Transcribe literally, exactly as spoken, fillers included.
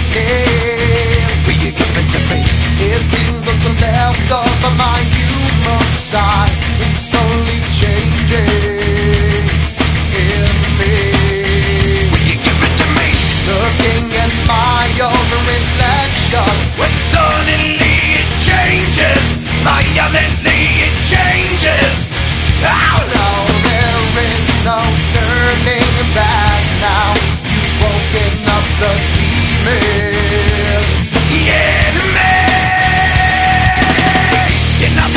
Yeah, will you give it to me? It seems what's left of my human side is slowly changing in me. Will you give it to me? Looking at my own reflection, when suddenly it changes, violently it changes. Oh no, there is no turning back now. You've woken up the demon in me. In the